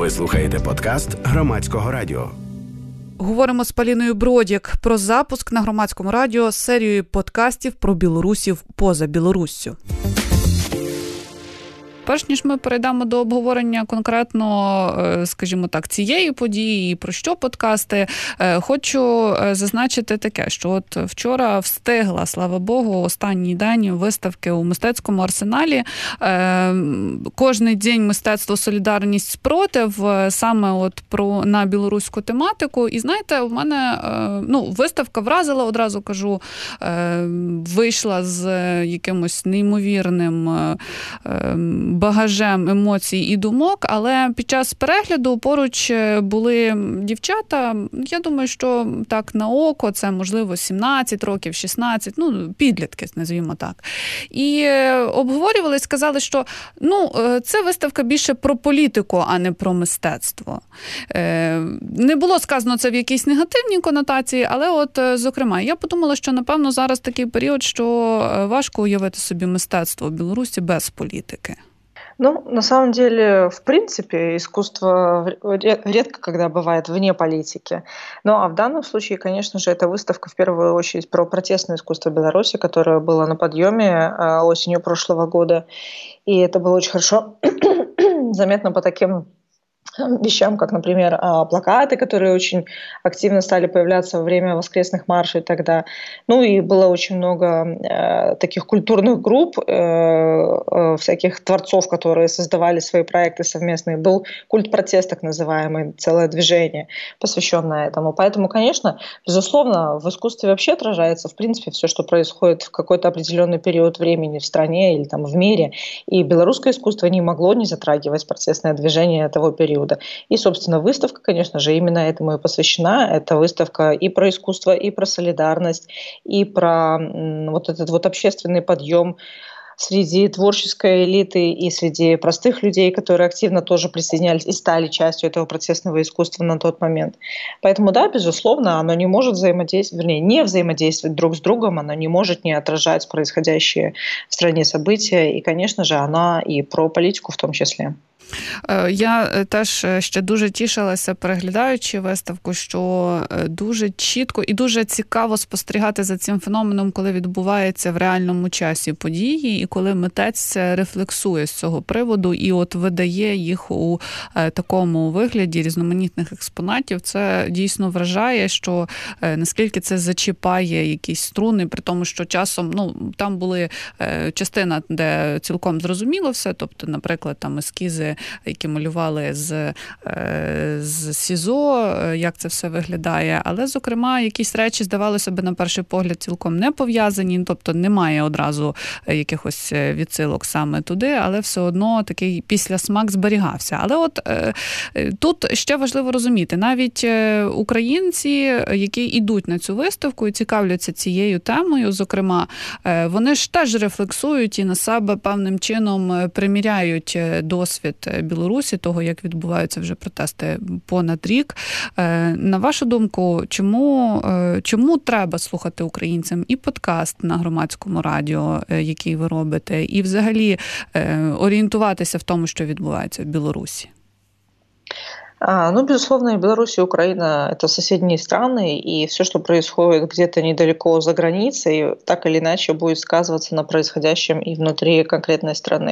Ви слухаєте подкаст Громадського радіо. Говоримо з Поліною Бродік про запуск на Громадському радіо серії подкастів про білорусів поза Білоруссю. Перш ніж ми перейдемо до обговорення конкретно, скажімо так, цієї події і про що подкасти, хочу зазначити таке, що от вчора встигла, слава Богу, останній день виставки у мистецькому арсеналі. Кожний день мистецтво «Солідарність спротив» саме от на білоруську тематику. І знаєте, у мене виставка вразила, одразу кажу, вийшла з якимось неймовірним багажем емоцій і думок, але під час перегляду поруч були дівчата, я думаю, що так на око, це можливо 17 років, 16, підлітки, назвімо так. І обговорювали, сказали, що це виставка більше про політику, а не про мистецтво. Не було сказано це в якійсь негативній конотації, але от, зокрема, я подумала, що, напевно, зараз такий період, що важко уявити собі мистецтво в Білорусі без політики. На самом деле, в принципе, искусство редко когда бывает вне политики. А в данном случае, конечно же, эта выставка в первую очередь про протестное искусство Беларуси, которое было на подъеме осенью прошлого года. И это было очень хорошо заметно по таким вещам, как, например, плакаты, которые очень активно стали появляться во время воскресных маршей тогда. И было очень много таких культурных групп, всяких творцов, которые создавали свои проекты совместные. Был культ протест, так называемый, целое движение, посвященное этому. Поэтому, конечно, безусловно, в искусстве вообще отражается, в принципе, все, что происходит в какой-то определенный период времени в стране или там в мире. И белорусское искусство не могло не затрагивать протестное движение того периода. И, собственно, выставка, конечно же, именно этому и посвящена. Это выставка и про искусство, и про солидарность, и про вот этот вот общественный подъем среди творческой элиты и среди простых людей, которые активно тоже присоединялись и стали частью этого протестного искусства на тот момент. Поэтому, да, безусловно, оно не может не взаимодействовать друг с другом, оно не может не отражать происходящие в стране события, и, конечно же, оно и про политику в том числе. Я теж ще дуже тішилася, переглядаючи виставку, що дуже чітко і дуже цікаво спостерігати за цим феноменом, коли відбувається в реальному часі події, і коли митець рефлексує з цього приводу і от видає їх у такому вигляді різноманітних експонатів. Це дійсно вражає, що наскільки це зачіпає якісь струни, при тому, що часом, там були частина, де цілком зрозуміло все, тобто, наприклад, там ескізи, які малювали з СІЗО, як це все виглядає. Але, зокрема, якісь речі, здавалося б, на перший погляд цілком не пов'язані, тобто немає одразу якихось відсилок саме туди, але все одно такий післясмак зберігався. Але от тут ще важливо розуміти, навіть українці, які йдуть на цю виставку і цікавляться цією темою, зокрема, вони ж теж рефлексують і на себе певним чином приміряють досвід Білорусі, того, як відбуваються вже протести понад рік. На вашу думку, чому треба слухати українцям і подкаст на Громадському радіо, який ви робите, і взагалі орієнтуватися в тому, що відбувається в Білорусі? Безусловно, и Беларусь, и Украина – это соседние страны, и все, что происходит где-то недалеко за границей, так или иначе будет сказываться на происходящем и внутри конкретной страны.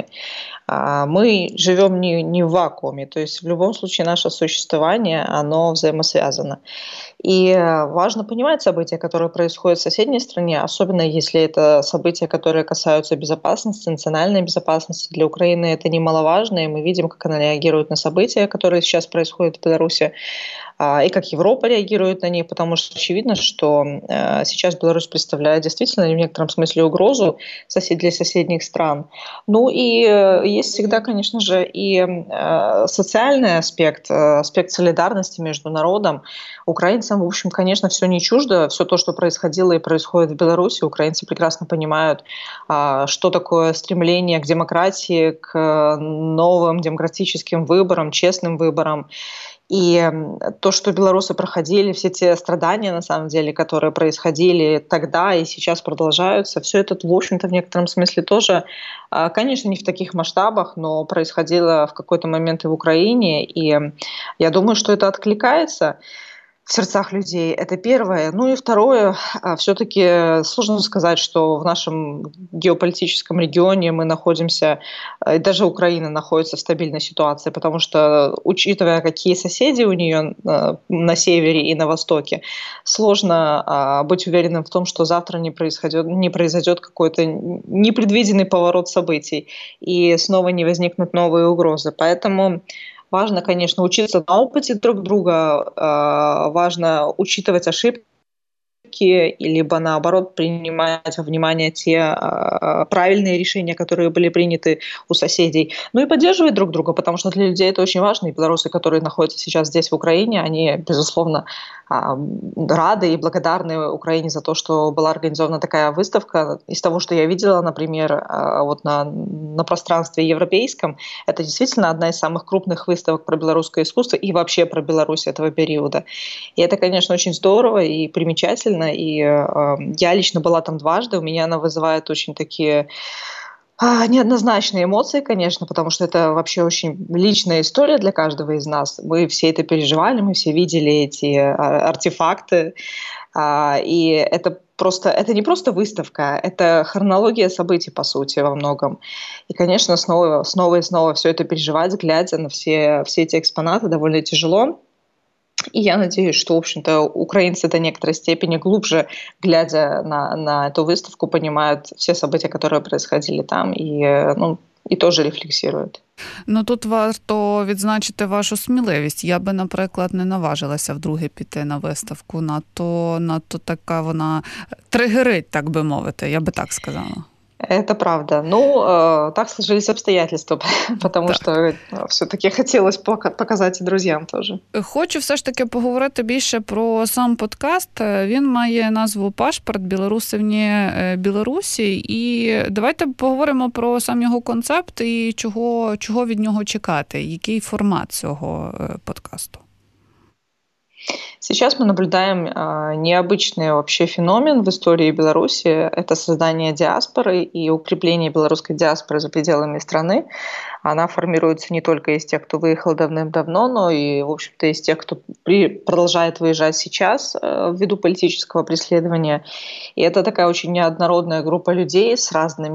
Мы живем не в вакууме, то есть в любом случае наше существование, оно взаимосвязано. И важно понимать события, которые происходят в соседней стране, особенно если это события, которые касаются безопасности, национальной безопасности. Для Украины это немаловажно, и мы видим, как она реагирует на события, которые сейчас происходят в Беларуси, и как Европа реагирует на них, потому что очевидно, что сейчас Беларусь представляет действительно в некотором смысле угрозу для соседних стран. И есть всегда, конечно же, и социальный аспект солидарности между народом. Украинцам, в общем, конечно, все не чуждо, все то, что происходило и происходит в Беларуси. Украинцы прекрасно понимают, что такое стремление к демократии, к новым демократическим выборам, честным выборам. И то, что белорусы проходили, все те страдания, на самом деле, которые происходили тогда и сейчас продолжаются, все это, в общем-то, в некотором смысле тоже, конечно, не в таких масштабах, но происходило в какой-то момент и в Украине. И я думаю, что это откликается в сердцах людей. Это первое. Ну и второе, все-таки сложно сказать, что в нашем геополитическом регионе мы находимся, и даже Украина находится в стабильной ситуации, потому что, учитывая, какие соседи у нее на севере и на востоке, сложно быть уверенным в том, что завтра не произойдет какой-то непредвиденный поворот событий и снова не возникнут новые угрозы. Поэтому важно, конечно, учиться на опыте друг друга, важно учитывать ошибки, либо наоборот принимать во внимание те правильные решения, которые были приняты у соседей. Ну и поддерживать друг друга, потому что для людей это очень важно. И белорусы, которые находятся сейчас здесь, в Украине, они, безусловно, рады и благодарны Украине за то, что была организована такая выставка. Из того, что я видела, например, вот на пространстве европейском, это действительно одна из самых крупных выставок про белорусское искусство и вообще про Беларусь этого периода. И это, конечно, очень здорово и примечательно. И я лично была там дважды. У меня она вызывает очень такие неоднозначные эмоции, конечно, потому что это вообще очень личная история для каждого из нас. Мы все это переживали, мы все видели эти артефакты. И это не просто выставка, это хронология событий, по сути, во многом. И, конечно, снова и снова все это переживать, глядя на все эти экспонаты, довольно тяжело. И я надеюсь, что, в общем-то, украинцы до некоторой степени глубже, глядя на эту выставку, понимают все события, которые происходили там, і теж рефлексують. Ну, тут варто відзначити вашу сміливість. Я би, наприклад, не наважилася вдруге піти на виставку. Надто така вона тригерить, так би мовити, я би так сказала. Это правда. Ну, так сложились обстоятельства, потому что все-таки хотілося показати друзям теж. Хочу все ж таки поговорити більше про сам подкаст. Він має назву «Пашпорт. Білорусівні Білорусі». І давайте поговоримо про сам його концепт і чого від нього чекати, який формат цього подкасту. Сейчас мы наблюдаем необычный вообще феномен в истории Беларуси. Это создание диаспоры и укрепление белорусской диаспоры за пределами страны. Она формируется не только из тех, кто выехал давным-давно, но и, в общем-то, из тех, кто продолжает выезжать сейчас ввиду политического преследования. И это такая очень неоднородная группа людей с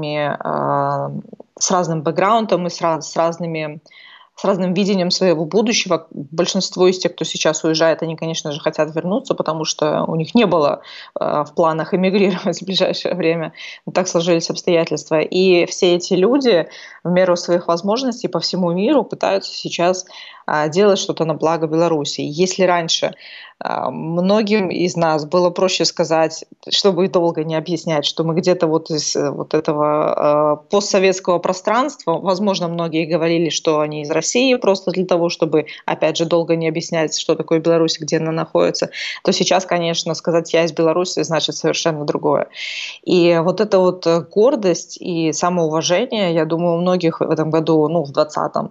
разным бэкграундом и с разным видением своего будущего. Большинство из тех, кто сейчас уезжает, они, конечно же, хотят вернуться, потому что у них не было в планах эмигрировать в ближайшее время. Но так сложились обстоятельства. И все эти люди в меру своих возможностей по всему миру пытаются сейчас делать что-то на благо Беларуси. Если раньше многим из нас было проще сказать, чтобы долго не объяснять, что мы где-то вот из вот этого постсоветского пространства, возможно, многие говорили, что они из России просто для того, чтобы, опять же, долго не объяснять, что такое Беларусь, где она находится, то сейчас, конечно, сказать «я из Беларуси» значит совершенно другое. И вот эта вот гордость и самоуважение, я думаю, у многих в этом году, в 2020-м,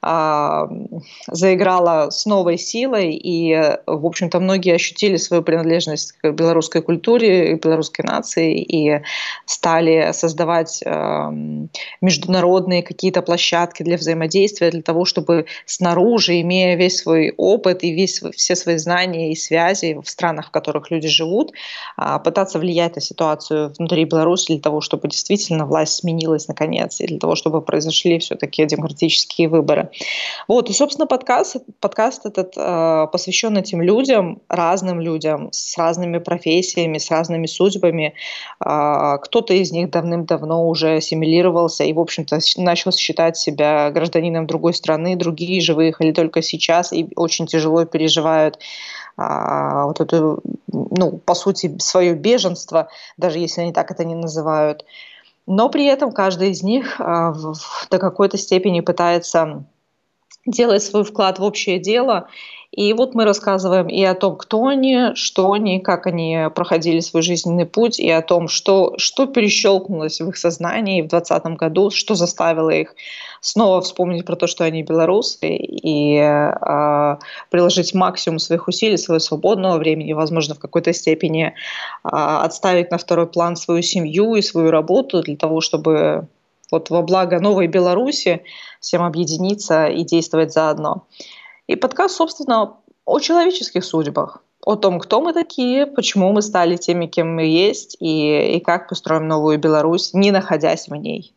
заиграла с новой силой, и, в общем-то, многие ощутили свою принадлежность к белорусской культуре, к белорусской нации, и стали создавать международные какие-то площадки для взаимодействия, для того, чтобы снаружи, имея весь свой опыт и все свои знания и связи в странах, в которых люди живут, пытаться влиять на ситуацию внутри Беларуси для того, чтобы действительно власть сменилась наконец, и для того, чтобы произошли все-таки демократические выборы. Вот, и, собственно, подкаст этот посвящен этим людям, разным людям, с разными профессиями, с разными судьбами. Кто-то из них давным-давно уже ассимилировался и, в общем-то, начал считать себя гражданином другой страны, другие же выехали только сейчас и очень тяжело переживают вот это, по сути, свое беженство, даже если они так это не называют. Но при этом каждый из них до какой-то степени пытается делать свой вклад в общее дело. И вот мы рассказываем и о том, кто они, что они, как они проходили свой жизненный путь, и о том, что перещелкнулось в их сознании в 2020 году, что заставило их снова вспомнить про то, что они белорусы, и приложить максимум своих усилий, своего свободного времени, возможно, в какой-то степени отставить на второй план свою семью и свою работу для того, чтобы вот во благо новой Беларуси всем объединиться и действовать заодно. И подкаст, собственно, о человеческих судьбах, о том, кто мы такие, почему мы стали теми, кем мы есть, и как построим новую Беларусь, не находясь в ней.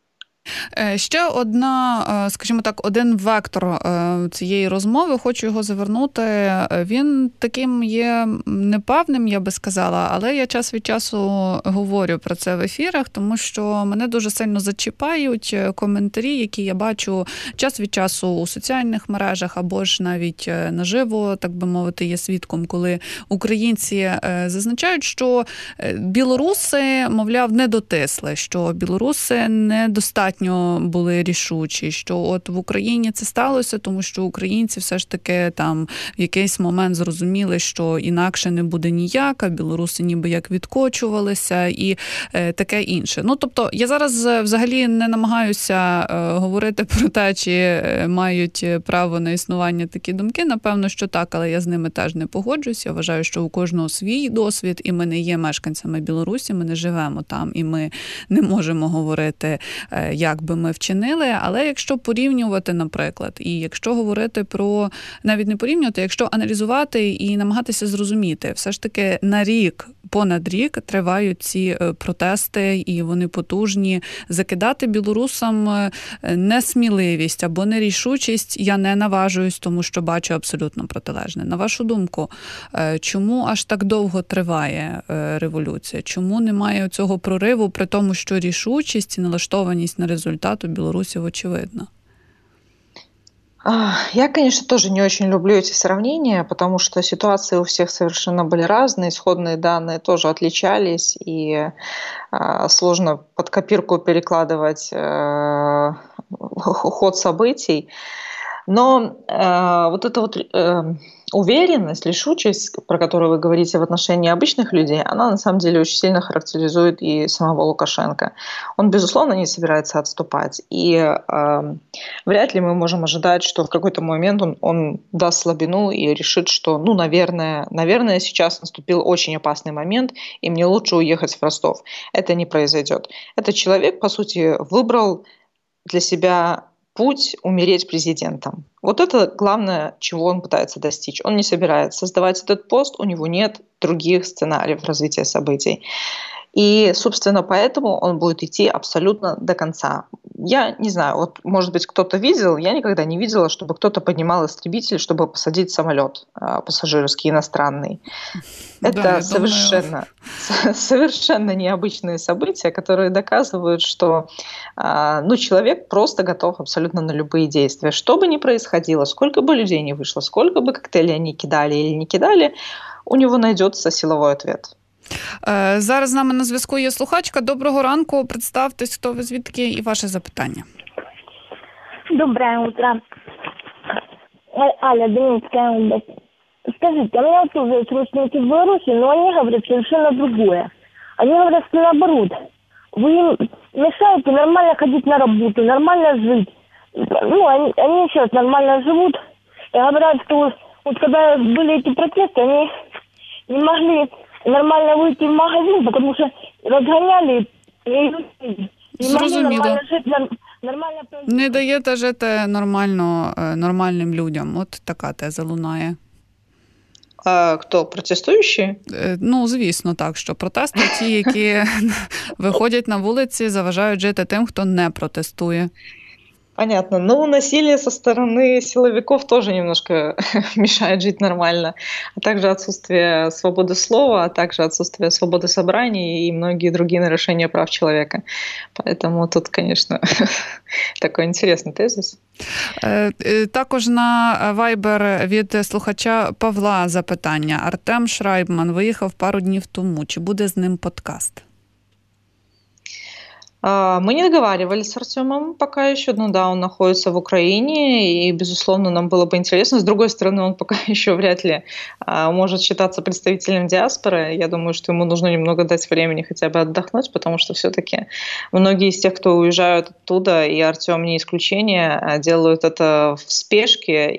Ще одна, скажімо так, один вектор цієї розмови, хочу його завернути, він таким є непевним, я би сказала, але я час від часу говорю про це в ефірах, тому що мене дуже сильно зачіпають коментарі, які я бачу час від часу у соціальних мережах або ж навіть наживо, так би мовити, є свідком, коли українці зазначають, що білоруси, мовляв, не дотисли, що білоруси недостатньо були рішучі, що от в Україні це сталося, тому що українці все ж таки там в якийсь момент зрозуміли, що інакше не буде ніяк, а білоруси ніби як відкочувалися і таке інше. Ну, тобто, я зараз взагалі не намагаюся говорити про те, чи мають право на існування такі думки. Напевно, що так, але я з ними теж не погоджуюсь. Я вважаю, що у кожного свій досвід, і ми не є мешканцями Білорусі, ми не живемо там, і ми не можемо говорити, як би ми вчинили, але якщо порівнювати, наприклад, і якщо говорити про, навіть не порівнювати, якщо аналізувати і намагатися зрозуміти, все ж таки на рік, понад рік тривають ці протести, і вони потужні. Закидати білорусам несміливість або нерішучість я не наважуюсь, тому що бачу абсолютно протилежне. На вашу думку, чому аж так довго триває революція? Чому немає цього прориву, при тому, що рішучість і налаштованість на результат у білорусів очевидно? Я, конечно, тоже не очень люблю эти сравнения, потому что ситуации у всех совершенно были разные, исходные данные тоже отличались, и сложно под копирку перекладывать ход событий. Но вот эта вот уверенность, решучесть, про которую вы говорите в отношении обычных людей, она на самом деле очень сильно характеризует и самого Лукашенко. Он, безусловно, не собирается отступать. И вряд ли мы можем ожидать, что в какой-то момент он даст слабину и решит, что, ну, наверное, сейчас наступил очень опасный момент, и мне лучше уехать в Ростов. Это не произойдет. Этот человек, по сути, выбрал для себя путь умереть президентом. Вот это главное, чего он пытается достичь. Он не собирается создавать этот пост, у него нет других сценариев развития событий. И, собственно, поэтому он будет идти абсолютно до конца. Я не знаю, вот, может быть, кто-то видел, я никогда не видела, чтобы кто-то поднимал истребитель, чтобы посадить самолет пассажирский, иностранный. Это да, совершенно необычные события, которые доказывают, что человек просто готов абсолютно на любые действия. Что бы ни происходило, сколько бы людей не вышло, сколько бы коктейлей они кидали или не кидали, у него найдется силовой ответ. Зараз з нами на зв'язку є слухачка. Доброго ранку. Представтесь, хто ви, звідки, і ваше запитання. Доброе утро. Аля, Донецкая область. Скажите, у меня тоже есть родственники в Беларуси, но они говорят совершенно другое. Они говорят, что наоборот, вы им мешаете нормально ходить на работу, нормально жить. Ну, они сейчас нормально живут. И говорят, что вот когда были эти протесты, они не могли нормально выйти в магазин, потому что разгоняли и не могли нормально жить, нормально... Не даєте жити нормальним людям. От така теза лунає. А хто? Протестуючі? Ну, звісно, так, що протести ті, які виходять на вулиці, заважають жити тим, хто не протестує. Понятно. Ну, насилие со стороны силовиков тоже немножко мешает жить нормально. А также отсутствие свободы слова, а также отсутствие свободы собраний и многие другие нарушения прав человека. Поэтому тут, конечно, такой интересный тезис. Також на Viber від слухача Павла запитання. Артем Шрайбман виїхав пару днів тому. Чи буде з ним подкаст? Мы не договаривались с Артемом пока еще, но да, он находится в Украине, и, безусловно, нам было бы интересно. С другой стороны, он пока еще вряд ли может считаться представителем диаспоры. Я думаю, что ему нужно немного дать времени хотя бы отдохнуть, потому что все-таки многие из тех, кто уезжают оттуда, и Артем не исключение, делают это в спешке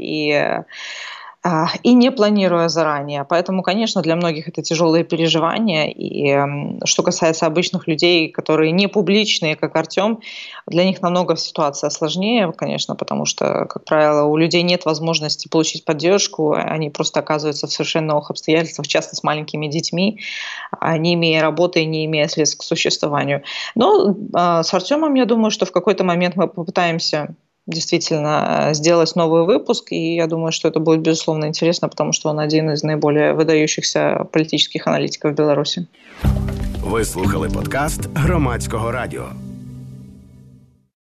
и не планируя заранее. Поэтому, конечно, для многих это тяжелые переживания. И что касается обычных людей, которые не публичные, как Артем, для них намного ситуация сложнее, конечно, потому что, как правило, у людей нет возможности получить поддержку, они просто оказываются в совершенно новых обстоятельствах, часто с маленькими детьми, не имея работы и не имея средств к существованию. Но с Артемом, я думаю, что в какой-то момент мы попытаемся действительно сделать новый выпуск, и я думаю, что это будет, безусловно, интересно, потому что он один из наиболее выдающихся політичних аналітиків в Білорусі. Ви слухали подкаст Громадського радіо.